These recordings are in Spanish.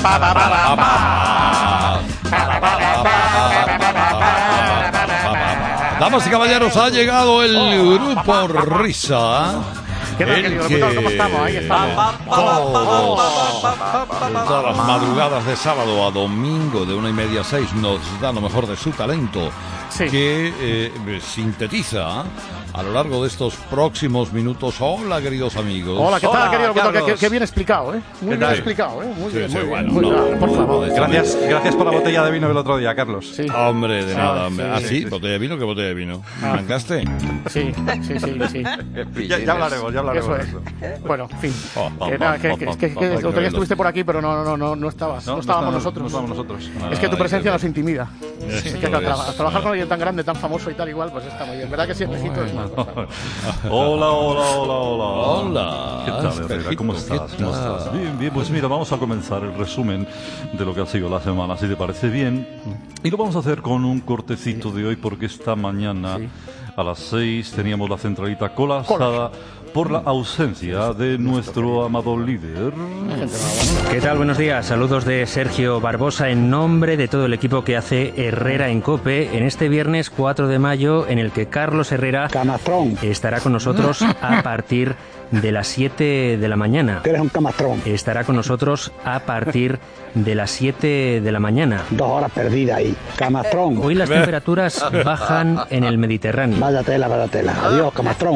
Damas y caballeros, ha llegado el grupo Risa. ¿Qué tal, querido locutor? ¿Cómo estamos? Ahí estamos. Todas las madrugadas de sábado a domingo de 1:30 a 6 nos da lo mejor de su talento, sí, que sintetiza a lo largo de estos próximos minutos. Hola, queridos amigos. Hola, ¿qué tal, Hola, querido locutor? Qué bien explicado, ¿eh? Muy bien Sí. explicado, ¿eh? Muy Sí, bien, sí, muy bueno, bien. Muy no, bien, por favor. Gracias por la botella de vino del otro día, Carlos. Sí. Hombre, de nada, hombre. sí, Sí, botella de vino, ¿qué botella de vino? ¿Arrancaste? Sí. Ya hablaremos Eso de es. eso. Bueno, en fin. Que el otro día estuviste por aquí, pero no estabas. No estábamos nosotros. No estábamos nosotros. Es que tu presencia nos intimida. Sí, Es que trabajar con alguien tan grande, tan famoso y tal igual, pues está muy bien. ¿Verdad que sí, Espejito? Es una cosa. Hola. Hola. ¿Qué tal, Herrera? ¿Cómo estás? Bien, pues mira, vamos a comenzar el resumen de lo que ha sido la semana, si te parece bien. Y lo vamos a hacer con un cortecito de hoy, porque esta mañana a las 6 teníamos la centralita colapsada por la ausencia de nuestro amado líder. ¿Qué tal? Buenos días. Saludos de Sergio Barbosa en nombre de todo el equipo que hace Herrera en COPE en este viernes 4 de mayo, en el que Carlos Herrera estará con nosotros a partir de las 7 de la mañana. Eres un camastrón. Estará con nosotros a partir de las 7 de la mañana. 2 horas perdidas ahí. Camastrón. Hoy las temperaturas bajan en el Mediterráneo. Vaya tela. Adiós, camastrón.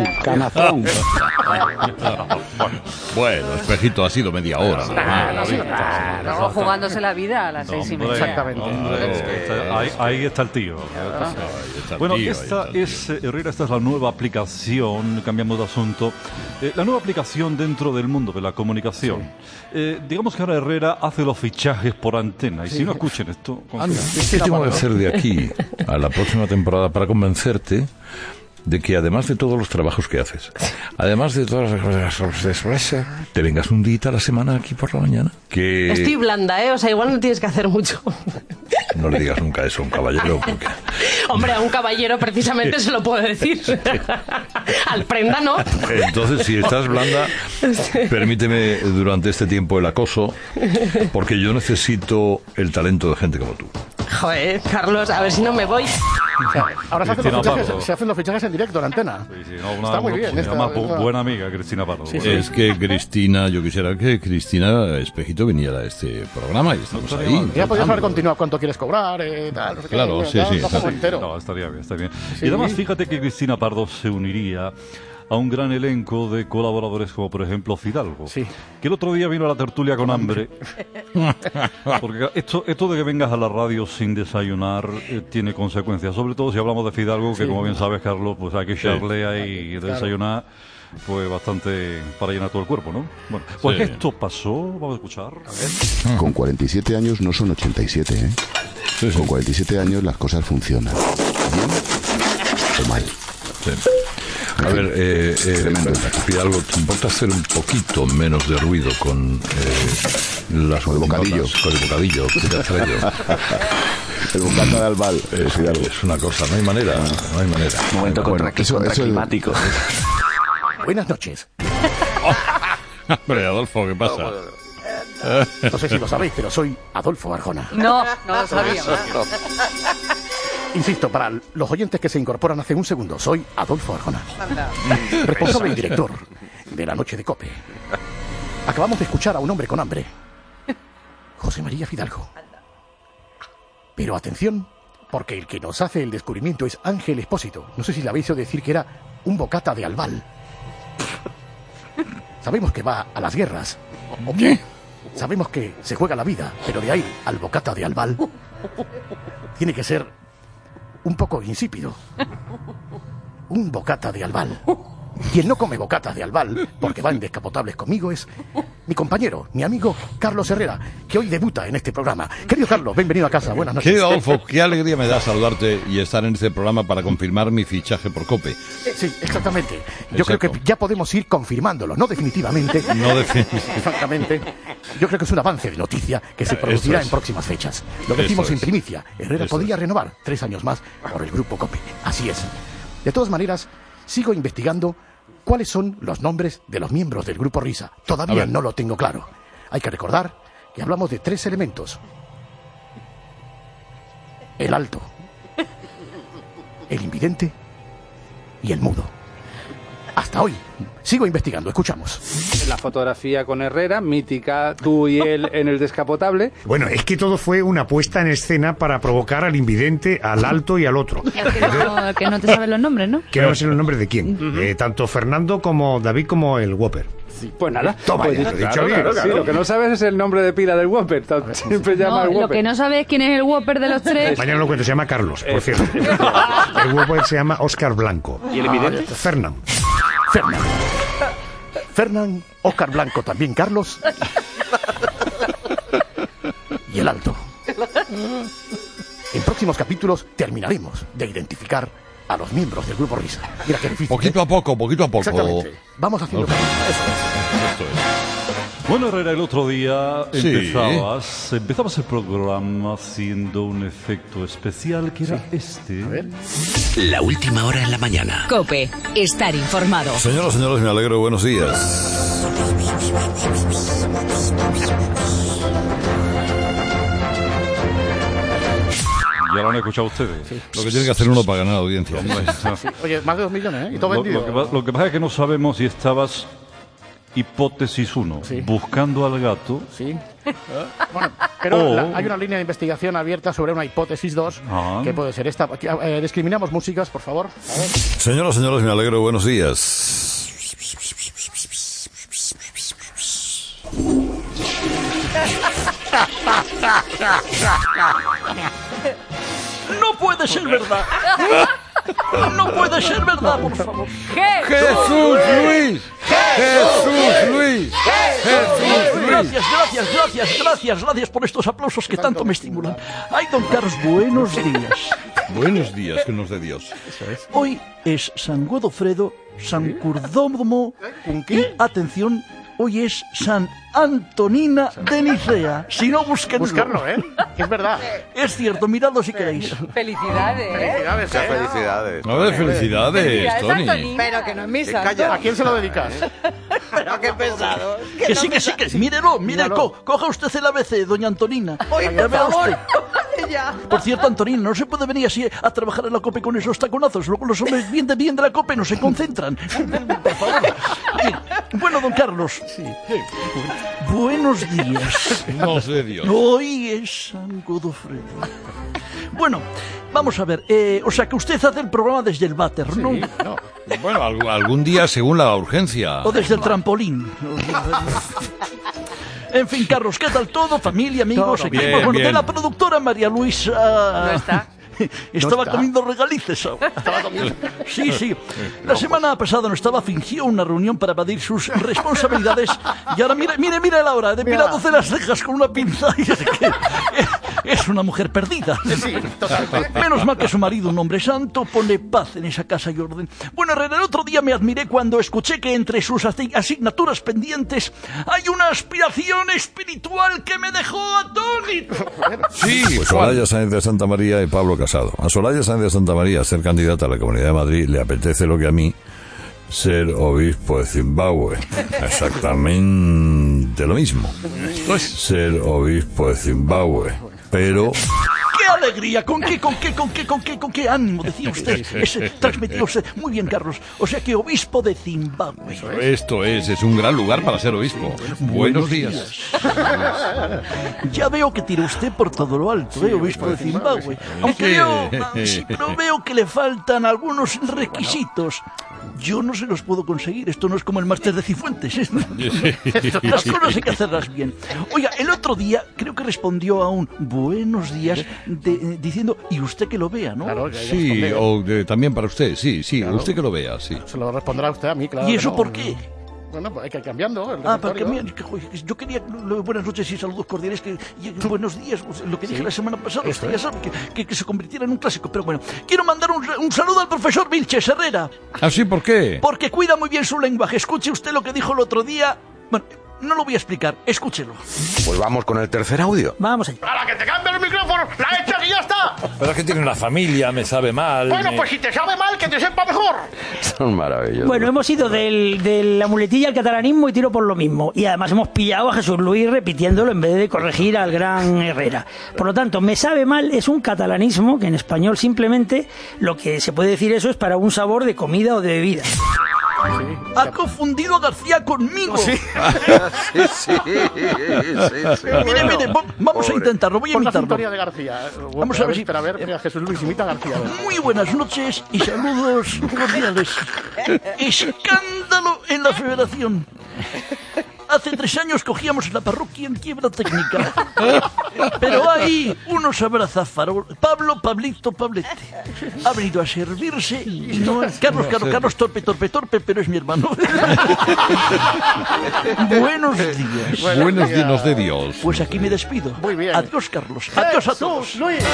Bueno, Espejito, ha sido media hora. Luego jugándose la vida a las 6:30. Exactamente. Ahí está el tío. Bueno, esta es la nueva aplicación, cambiamos de asunto, la nueva aplicación dentro del mundo de la comunicación. Digamos que ahora Herrera hace los fichajes por antena, y si no escuchen esto... ¿Qué tengo que hacer de aquí a la próxima temporada para convencerte de que además de todos los trabajos que haces, además de todas las cosas, te vengas un día a la semana aquí por la mañana? Que Estoy blanda, ¿eh? O sea, igual no tienes que hacer mucho. no le digas nunca eso a un caballero, porque... Hombre, a un caballero precisamente se lo puedo decir. Al prenda, ¿no? Entonces, si estás blanda, permíteme durante este tiempo el acoso, porque yo necesito el talento de gente como tú. Joder, Carlos, a ver si no me voy. Ahora se hacen los fichajes en directo en antena. Está muy bien. Buena amiga, Cristina Pardo. Es que Cristina, yo quisiera que Cristina Espejito viniera a este programa y estamos ahí. Ya podrías haber continuado cuánto quieres cobrar, tal, no sé qué. Claro, sí. No, estaría bien. Sí. Y además, fíjate que Cristina Pardo se uniría a un gran elenco de colaboradores como por ejemplo Fidalgo, que el otro día vino a la tertulia con hambre, porque esto de que vengas a la radio sin desayunar tiene consecuencias, sobre todo si hablamos de Fidalgo, que como bien sabes, Carlos, pues hay que echarle ahí y desayunar pues bastante para llenar todo el cuerpo, ¿no? Bueno, pues esto pasó, vamos a escuchar. Con 47 años no son 87, ¿eh? Sí. Con 47 años las cosas funcionan. ¿Bien o mal? Sí. A ver, Fidalgo, ¿te importa hacer un poquito menos de ruido con las bocadillo? Con el bocadillo que te has traído. El bocata de Albal, Fidalgo. Es una cosa, no hay manera. Momento contraclimático. Buenas noches. Hombre, Adolfo, ¿qué pasa? No sé si lo sabéis, pero soy Adolfo Arjona. No lo sabía. Insisto, para los oyentes que se incorporan hace un segundo, soy Adolfo Arjona, responsable y director de La Noche de COPE. Acabamos de escuchar a un hombre con hambre, José María Fidalgo. Pero atención, porque el que nos hace el descubrimiento es Ángel Expósito. No sé si le habéis oído decir que era un bocata de Albal. Sabemos que va a las guerras. ¿Qué? Sabemos que se juega la vida, pero de ahí al bocata de Albal tiene que ser un poco insípido. Un bocata de Albal. Quien no come bocata de Albal, porque va en descapotables conmigo, es mi compañero, mi amigo Carlos Herrera, que hoy debuta en este programa. Querido Carlos, bienvenido a casa, buenas noches. Querido Adolfo, qué alegría me da saludarte y estar en este programa para confirmar mi fichaje por COPE. Sí, exactamente. Yo creo que ya podemos ir confirmándolo, no definitivamente. Exactamente. Yo creo que es un avance de noticia que se producirá en próximas fechas. Lo decimos en primicia. Herrera podría renovar 3 años más por el grupo COPE. Así es. De todas maneras, sigo investigando cuáles son los nombres de los miembros del grupo Risa. Todavía no lo tengo claro. Hay que recordar Y hablamos de 3 elementos. El alto, el invidente y el mudo. Hasta hoy. Sigo investigando, escuchamos. La fotografía con Herrera, mítica, tú y él en el descapotable. Bueno, es que todo fue una puesta en escena para provocar al invidente, al alto y al otro. Que no te sabes los nombres, ¿no? Que no sé los nombres de quién. Tanto Fernando como David como el Whopper. Sí. Pues nada, toma, pues ya, dicho bien. Claro. Sí, lo que no sabes es el nombre de pila del Whopper. Siempre llama al Whopper. Lo que no sabes es quién es el Whopper de los 3. Mañana lo cuento, se llama Carlos, por cierto. El Whopper se llama Óscar Blanco. ¿Y el evidente? Fernán, Óscar Blanco, también Carlos. Y el alto. En próximos capítulos terminaremos de identificar a los miembros del grupo Risa. Mira qué difícil. Poquito a poco. Exactamente. Vamos haciendo eso. Esto es. Bueno, Herrera, el otro día empezabas el programa haciendo un efecto especial que era este. A ver. La última hora en la mañana. COPE. Estar informado. Señoras, señores, me alegro. Buenos días. Ya lo han escuchado ustedes. Sí. Lo que tiene que hacer uno para ganar audiencia. Sí. Oye, más de 2 millones, ¿eh? Y todo vendido. Lo que pasa es que no sabemos si estabas... Hipótesis 1, buscando al gato. Sí. Bueno, pero hay una línea de investigación abierta sobre una hipótesis 2, que puede ser esta. Discriminamos músicas, por favor. A ver. Señoras, señores, me alegro. Buenos días. No puede ser verdad. No puede ser verdad, por favor. ¡Jesús Luis! ¡Jesús Luis! Gracias por estos aplausos que tanto me estimulan. Ay, don Carlos, buenos días. Buenos días, que nos dé Dios. Hoy es San Godofredo, San Curdómodo y, atención, hoy es San Antonina de Nicea. Si no, buscarlo, ¿eh? Es verdad. Es cierto, miradlo si queréis. Felicidades, ¿eh? Felicidades, ¿eh? Felicidades. A ver, felicidades, Tony. Pero que no es misa. ¿A quién se lo dedicas? Pero qué pesado. Que sí, mírelo. Coja usted el ABC, doña Antonina. Oye, por favor. Ya. Por cierto, Antonina, no se puede venir así a trabajar en la COPE con esos taconazos. Luego los hombres bien de la COPE no se concentran. Por favor. Bueno, don Carlos. Sí. Buenos días. No sé Dios. Hoy es San Godofredo. Bueno, vamos a ver. O sea, que usted hace el programa desde el váter, ¿no? No. Bueno, algún día según la urgencia. O desde el trampolín. En fin, Carlos, ¿qué tal todo? Familia, amigos, equipos. Bien, bueno, bien. de la productora María Luisa. ¿No está? Estaba comiendo regalices ahora. Sí. La semana pasada no estaba, fingió una reunión para evadir sus responsabilidades. Y ahora mire la hora, depilándose las cejas con una pinza. Y es una mujer perdida. Sí, totalmente. Menos mal que su marido, un hombre santo, pone paz en esa casa y orden. Bueno, Herrera, el otro día me admiré cuando escuché que entre sus asignaturas pendientes hay una aspiración espiritual que me dejó atónito. Sí, pues Soraya Sáenz de Santa María y Pablo Casado. A Soraya Sáenz de Santa María, ser candidata a la Comunidad de Madrid, le apetece lo que a mí, ser obispo de Zimbabue. Exactamente lo mismo. Ser obispo de Zimbabue. Pero... ¡Qué alegría! ¿Con qué ánimo? Decía usted. Transmitió usted. Muy bien, Carlos. O sea que obispo de Zimbabue. Esto es un gran lugar para ser obispo. Buenos días. Ya veo que tira usted por todo lo alto, obispo de Zimbabue. Aunque pero veo que le faltan algunos requisitos. Yo no se los puedo conseguir. Esto no es como el máster de Cifuentes. Las cosas hay que hacerlas bien. Oiga, el otro día creo que respondió a un buenos días diciendo, y usted que lo vea, ¿no? Claro, sí, también para usted, sí, claro. Usted que lo vea, sí. Se lo responderá usted a mí, claro. ¿Y eso por qué? Bueno, pues hay que ir cambiando. Porque yo quería buenas noches y saludos cordiales, buenos días, lo que dije la semana pasada, usted ya sabe que se convirtiera en un clásico. Pero bueno, quiero mandar un saludo al profesor Vilches Herrera. ¿Ah, sí? ¿Por qué? Porque cuida muy bien su lenguaje. Escuche usted lo que dijo el otro día. Bueno, No lo voy a explicar, escúchelo. Pues vamos con el tercer audio. Vamos allá. ¡A la que te cambie el micrófono! ¡La echas y ya está! Pero es que tiene una familia, me sabe mal. Bueno, pues si te sabe mal, que te sepa mejor. Son maravillosos. Bueno, hemos ido de la muletilla al catalanismo y tiro por lo mismo. Y además hemos pillado a Jesús Luis repitiéndolo en vez de corregir al gran Herrera. Por lo tanto, me sabe mal es un catalanismo que en español simplemente lo que se puede decir eso es para un sabor de comida o de bebida. Ha confundido a García conmigo. Sí. Mire, vamos a intentarlo, voy a Por la imitarlo. sintonía de García. Vamos a ver si... Espera, a ver, mira, Jesús Luis imita a García. Muy buenas noches y saludos cordiales. Escándalo en la Federación. Hace 3 años cogíamos la parroquia en quiebra técnica. Pero hay unos abrazafaros. Pablito, Pablete. Ha venido a servirse y no... Carlos, torpe, pero es mi hermano. Buenos días. Buenos días de Dios. Pues aquí me despido. Muy bien. Adiós, Carlos. Adiós a todos. Jesús Luis.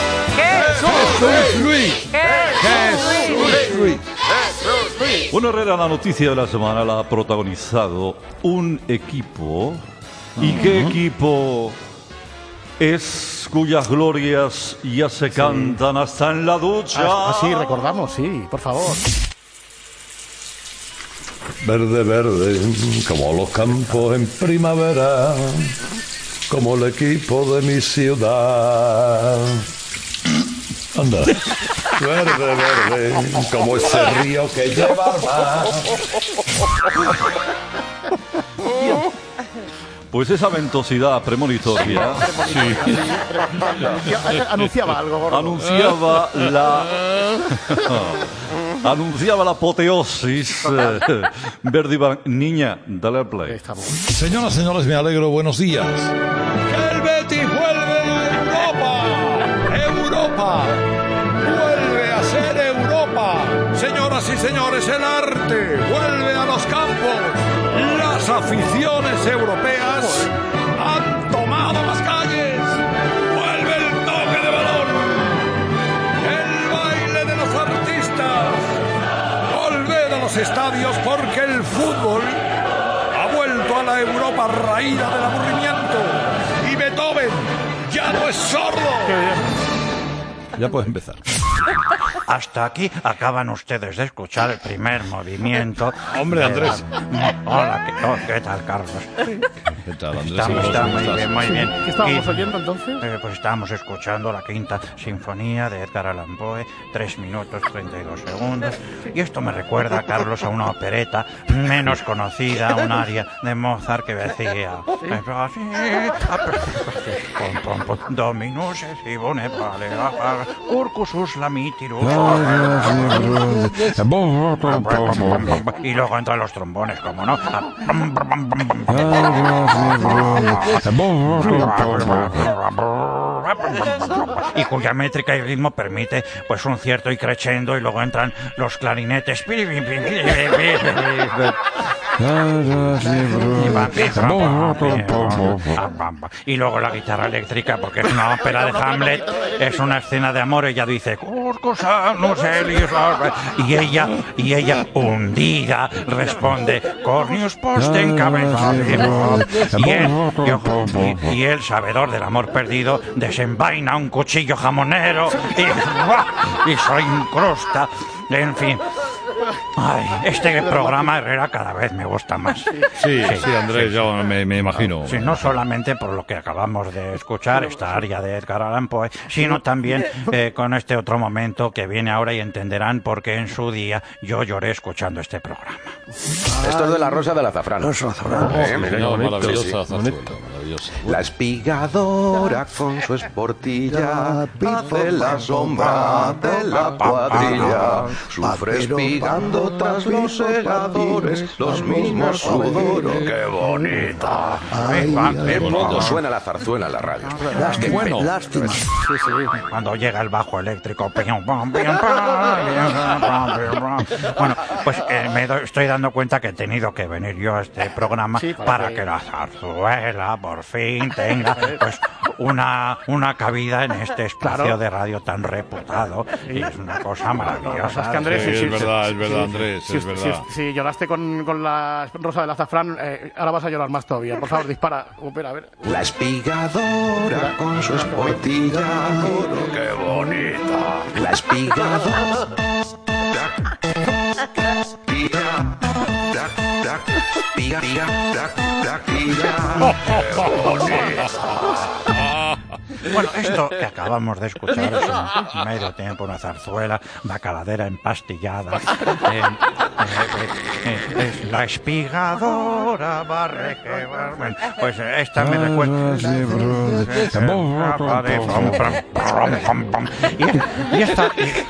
Bueno, Herrera, la noticia de la semana la ha protagonizado un equipo. ¿Y qué equipo es cuyas glorias ya se cantan hasta en la ducha? Sí, recordamos, sí, por favor. Verde, verde, como los campos en primavera, como el equipo de mi ciudad. Anda. Verde, verde, como ese río que lleva al mar. Pues esa ventosidad premonitoria Anunciaba algo, gordo. anunciaba la apoteosis. Verdi, niña, dale al play. Señoras, señores, me alegro, buenos días. ¡Que el Betis vuelve a Europa! ¡Europa! ¡Vuelve a ser Europa! Señoras y señores, el arte vuelve a los campos. Las aficiones europeas han tomado las calles. Vuelve el toque de balón. El baile de los artistas. Volved a los estadios porque el fútbol ha vuelto a la Europa raída del aburrimiento. Y Beethoven ya no es sordo. Ya puedes empezar. Hasta aquí acaban ustedes de escuchar el primer movimiento. Hombre, Andrés. Hola, ¿qué tal, Carlos? ¿Qué tal, Andrés? Está muy bien. ¿Qué estábamos oyendo entonces? Pues estábamos escuchando la quinta sinfonía de Edgar Allan Poe, 3 minutos 32 segundos. Y esto me recuerda, Carlos, a una opereta menos conocida, un aria de Mozart que decía... Dominus et bone vale, curcusus lamitiru. Y luego entran los trombones, como no. Y cuya métrica y ritmo permite pues un cierto y crescendo, y luego entran los clarinetes y luego la guitarra eléctrica, porque es una ópera de Hamlet, es una escena de amor. Ella dice y ella hundida responde Cornius posten y el sabedor del amor perdido desenvaina un cuchillo jamonero y se incrusta. En fin. Ay, este programa, Herrera, cada vez me gusta más. Sí, Andrés, yo me imagino. Sí, no solamente por lo que acabamos de escuchar, esta aria de Edgar Allan Poe, sino también con este otro momento que viene ahora, y entenderán por qué en su día yo lloré escuchando este programa. Esto es de La Rosa del Azafrán. Maravillosa. La espigadora con su esportilla hace la sombra de la cuadrilla. Sufre espigando tras los segadores los mismos sudores. ¡Qué bonita! Suena la zarzuela en la radio. Lástima. Cuando llega el bajo eléctrico. Bueno, pues estoy dando cuenta que he tenido que venir yo a este programa para que la zarzuela por fin tenga pues una cabida en este espacio de radio tan reputado. Y es una cosa maravillosa. Es que Andrés, es verdad, Andrés, es verdad. Si lloraste con la rosa del azafrán, ahora vas a llorar más todavía. Por favor, dispara. Espera, a ver. La espigadora con su esportilla. ¡Qué bonita! La espigadora. Bueno, esto que acabamos de escuchar es un medio tiempo, una zarzuela, bacaladera empastillada. Es la espigadora barre que barre. Bueno, pues esta me recuerda. Y esta.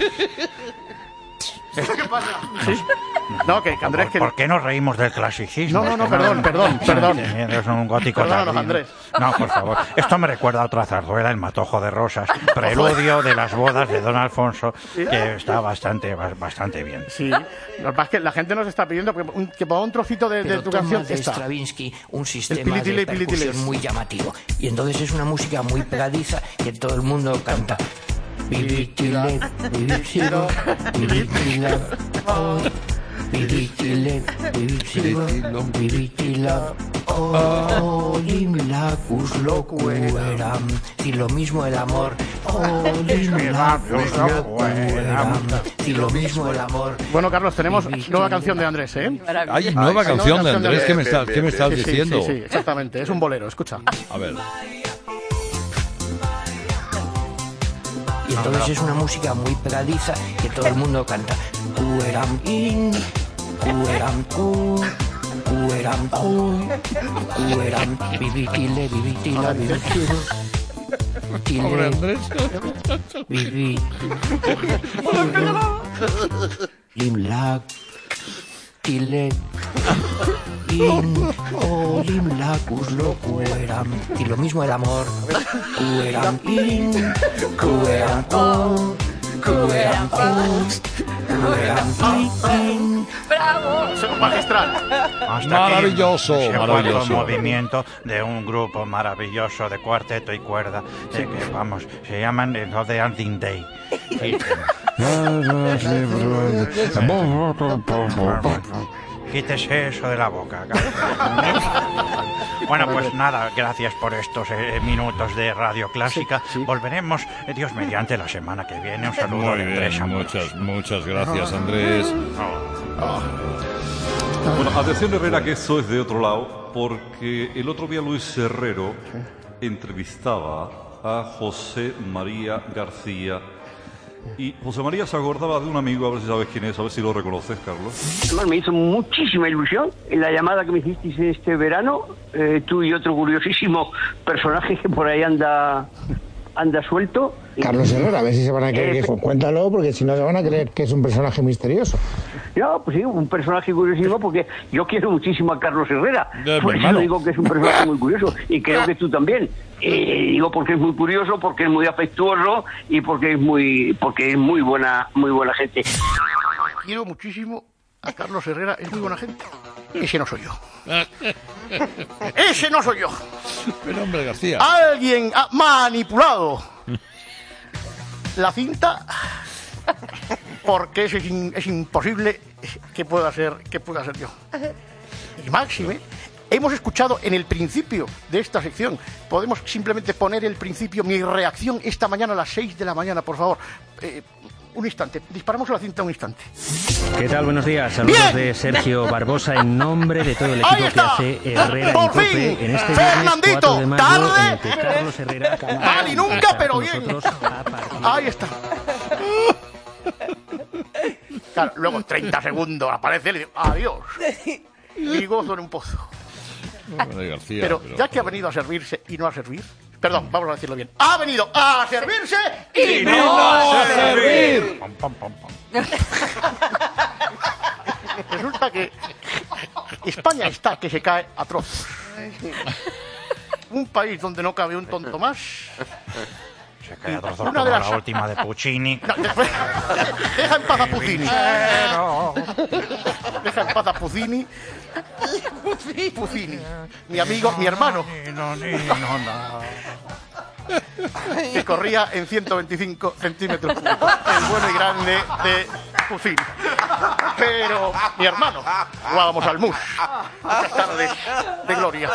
¿Qué pasa? ¿Sí? No, que Andrés... ¿Por qué nos reímos del clasicismo? No, perdón. Es un gótico tardío. Andrés. No, por favor. Esto me recuerda a otra zarzuela, El Matojo de Rosas, preludio de las bodas de Don Alfonso, que está bastante bien. Sí, lo que pasa es que la gente nos está pidiendo que ponga un trocito de tu canción. De Stravinsky, un sistema de percusión muy llamativo. Y entonces es una música muy pegadiza que todo el mundo canta. Vivitile, vivitilo, vivitila, vivitile, vivitilo, vivitila, limlacus locueram, y lo mismo el amor, limlacus locueram, y lo mismo el amor. Bueno, Carlos, tenemos nueva canción de Andrés, ¿eh? Hay nueva canción de Andrés, ¿qué me estás diciendo? Sí, exactamente, es un bolero, escucha. A ver. Y entonces es una música muy pegadiza que todo el mundo canta. Cueram in, cueram cu, cueram cu, cueram vivitile, vivitila, vivitilo. Pobre Andrés. Vivi. Limlac. Tile. In, limlacus locueram. Y lo mismo el amor. Cueram in, cueram con, cueram con, cueram in. ¡Bravo! Magistral. Maravilloso, maravilloso. El movimiento de un grupo maravilloso de cuarteto y cuerda, que vamos, se llaman los de Anting Day. Quítese eso de la boca. Bueno, pues nada, gracias por estos minutos de Radio Clásica. Volveremos, Dios mediante, la semana que viene. Un saludo de Andrés. Muchas gracias, Andrés. Bueno, atención, Herrera, que eso es de otro lado, porque el otro día Luis Herrero entrevistaba a José María García. Y José María se acordaba de un amigo, a ver si sabes quién es, a ver si lo reconoces, Carlos. Además, me hizo muchísima ilusión en la llamada que me hicisteis este verano, tú y otro curiosísimo personaje que por ahí anda suelto. Carlos Herrera, a ver si se van a creer que... Cuéntalo, porque si no se van a creer que es un personaje misterioso. No, pues sí, un personaje curiosísimo, porque yo quiero muchísimo a Carlos Herrera. Por eso digo que es un personaje muy curioso, y creo que tú también. Digo porque es muy curioso, porque es muy afectuoso y porque es muy buena gente. Quiero muchísimo a Carlos Herrera, es muy buena gente. Ese no soy yo. Ese no soy yo. Pero hombre, García. Alguien ha manipulado la cinta porque es imposible que pueda ser yo. Y máxime, hemos escuchado en el principio de esta sección. Podemos simplemente poner el principio, mi reacción esta mañana a las 6 de la mañana, por favor. Un instante, disparamos la cinta un instante. ¿Qué tal? Buenos días. Saludos de Sergio Barbosa en nombre de todo el equipo que hace Herrera en COPE en este viernes 4 de mayo, en el que Carlos Herrera mal y nunca, pero bien. Ahí está. Claro, luego 30 segundos aparece él y digo, adiós. Y gozo en un pozo. García, pero ya que ha venido a servirse y no a servir, perdón, vamos a decirlo bien, ha venido a servirse y no a servir. Resulta que España está que se cae a trozos. Un país donde no cabe un tonto más, Se queda trozos como la última de Puccini. No, deja en paz a Puccini. Deja en paz a Puccini. Puccini. Mi amigo, mi hermano. No. Que corría en 125 centímetros. El bueno y grande de Puccini. Pero mi hermano, jugábamos al mus. Muchas tardes de gloria.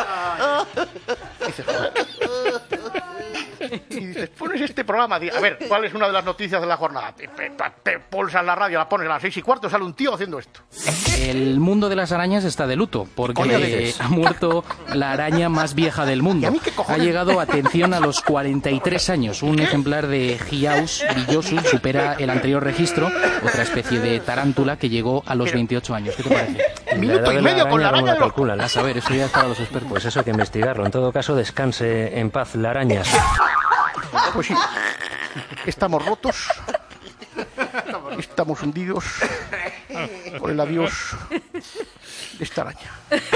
Y dices, pones este programa, a ver, ¿cuál es una de las noticias de la jornada? Te pulsas la radio, la pones a las 6:15, sale un tío haciendo esto. El mundo de las arañas está de luto, porque ha muerto la araña más vieja del mundo. Ha llegado, atención, a los 43 años. Un ejemplar de Hiaus villosus supera el anterior registro, otra especie de tarántula que llegó a los 28 años. ¿Qué te parece? Minuto y medio con la araña de los... calculan. A saber, eso ya es para los expertos. Pues eso hay que investigarlo. En todo caso, descanse en paz la araña. Pues sí, estamos rotos, estamos hundidos por el adiós de esta araña.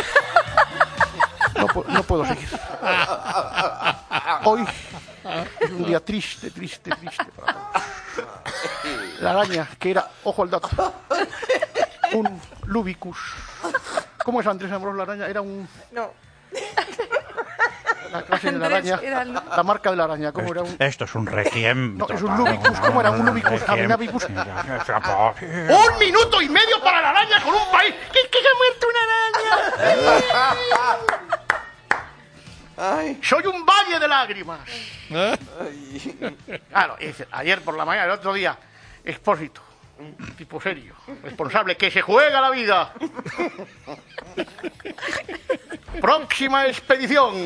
No puedo seguir. Hoy es un día triste para todos. La araña, que era, ojo al dato, un Lubicus. ¿Cómo es, Andrés Ambrós, la araña? Era un... No. La clase de la araña, la marca de la araña, ¿cómo era un...? Esto es un requiem. No, es un Lubicus, ¿cómo era? Un Lubicus, Abinabicus. 1 minuto y medio para la araña con un país. ¿Qué se ha muerto una araña? Soy un valle de lágrimas. Claro, ayer por la mañana, el otro día, Expósito, un tipo serio, responsable, que se juega la vida. Próxima expedición.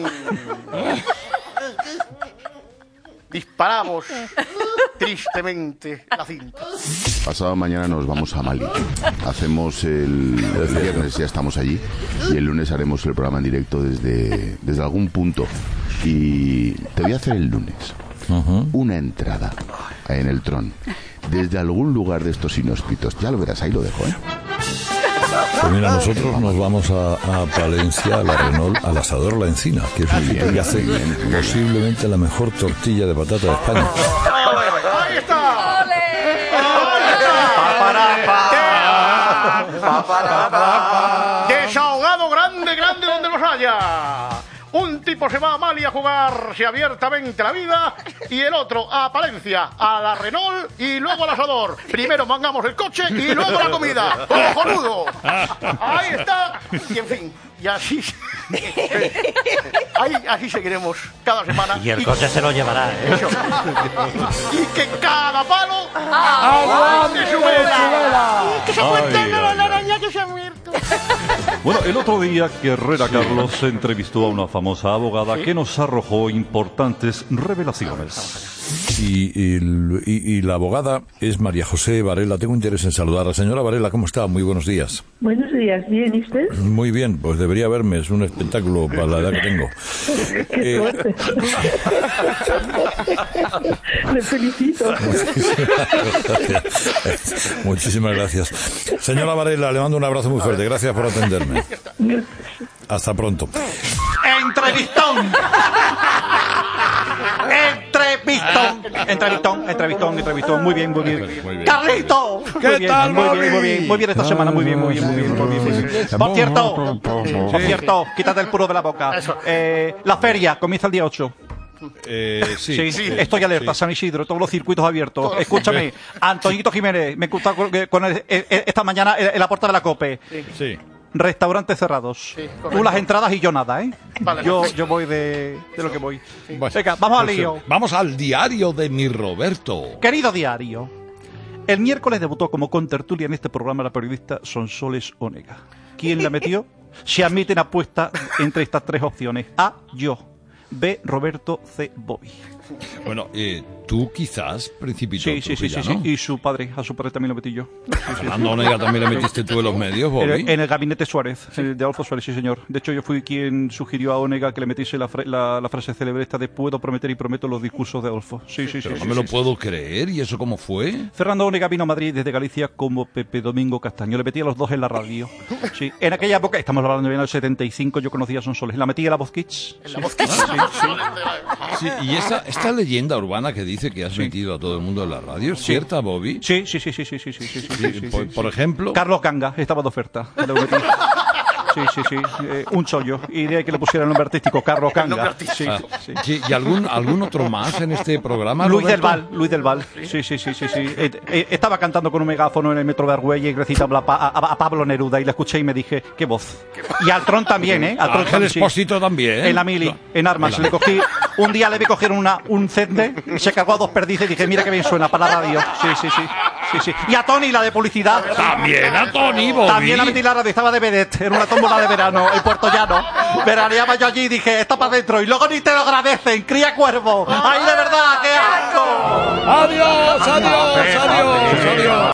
Disparamos tristemente la cinta. Pasado mañana nos vamos a Mali. Hacemos el viernes, ya estamos allí, y el lunes haremos el programa en directo desde algún punto. Y te voy a hacer el lunes una entrada en el Tron desde algún lugar de estos inhóspitos. Ya lo verás, ahí lo dejo, ¿eh? Pues mira, nosotros nos vamos a Palencia, a la Renault, al Asador La Encina, que es un sitio que hace posiblemente la mejor tortilla de patata de España. ¡Ahí está! Desahogado grande donde los haya. Un tipo se va a Mali a jugarse abiertamente la vida y el otro a Palencia, a la Renault y luego al Asador. Primero mangamos el coche y luego la comida. ¡Cojonudo! Ahí está. Y en fin, y así seguiremos cada semana. Y el coche se lo llevará, ¿eh? Y que cada palo aguante su vela. Que se cuente la araña que se ha muerto. Bueno, el otro día que Herrera Carlos entrevistó a una famosa abogada que nos arrojó importantes revelaciones. Y la abogada es María José Varela. Tengo interés en saludar a la señora Varela. ¿Cómo está? Muy buenos días. Buenos días, ¿bien? ¿Y usted? Muy bien, pues debería verme. Es un espectáculo para la edad que tengo. Le felicito. Muchísimas gracias. Señora Varela, le mando un abrazo muy fuerte. Gracias por atenderme. Hasta pronto. ¡Entrevistón! Entrevistón. Muy bien. ¡Carlito! ¿Qué tal, Muy bien esta semana, muy bien. Por cierto, quítate el puro de la boca. La feria comienza el día 8. Sí, estoy alerta, San Isidro, todos los circuitos abiertos. Escúchame, Antoñito Jiménez, me gusta con esta mañana en la puerta de la COPE. Sí. Restaurantes cerrados. Tú las entradas y yo nada, ¿eh? Vale. Yo voy de lo que voy. Venga, vamos al lío. Vamos al diario de mi Roberto. Querido diario, el miércoles debutó como contertulia en este programa la periodista Sonsoles Onega. ¿Quién la metió? Se admiten apuestas entre estas tres opciones. A, yo. B, Roberto. C, Bobby. Bueno, tú quizás precipitó Sí. ¿no? Y a su padre también lo metí yo. Fernando Onega también le metiste tú en los medios, Bobby. En el gabinete Suárez, de Adolfo Suárez, sí señor. De hecho, yo fui quien sugirió a Onega que le metiese la frase célebre esta de puedo prometer y prometo los discursos de Adolfo. Pero no me lo puedo creer. ¿Y eso cómo fue? Fernando Onega vino a Madrid desde Galicia como Pepe Domingo Castaño. Le metía a los dos en la radio. Sí. En aquella época, estamos hablando bien del 75, yo conocía a Sonsoles. La metí en la Voz Kids. Sí, y esa esta leyenda urbana que dice que has metido a todo el mundo en la radio, ¿es cierta, Bobby? Sí. Por ejemplo... Carlos Ganga, estaba de oferta. Sí. Un chollo. Y de ahí que le pusiera el nombre artístico, Carlos Ganga. Sí. ¿Y algún otro más en este programa, Luis del Roberto? Val. Sí. Estaba cantando con un megáfono en el metro de Argüelles y recitaba a Pablo Neruda y le escuché y me dije, qué voz. Y al Tron también, ¿eh? Al Tron Ángel Expósito también. En la mili, en armas. Le cogí, un día le vi coger un cende, se cargó a 2 perdices y dije, mira qué bien suena para la radio. Sí. Y a Tony, la de publicidad. También a Tony, Bobby. También a metí la radio, estaba de vedette, en una tómbola de verano, en Puerto Llano. Veraneaba yo allí y dije, está para adentro. Y luego ni te lo agradecen, cría cuervo. Ay, de verdad, que